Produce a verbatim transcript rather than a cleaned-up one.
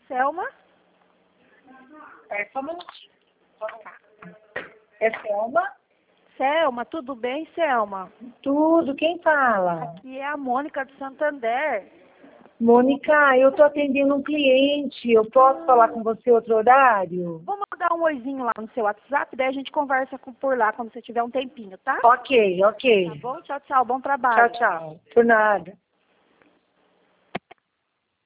Selma? É, só um minutinho. É Selma? Selma, tudo bem, Selma? Tudo, quem fala? Aqui é a Mônica do Santander. Mônica, eu tô atendendo um cliente, eu posso falar com você outro horário? Vou mandar um oizinho lá no seu WhatsApp, daí a gente conversa com- por lá quando você tiver um tempinho, tá? Ok, ok. Tá bom? Tchau, tchau. Bom trabalho. Tchau, tchau. Por nada.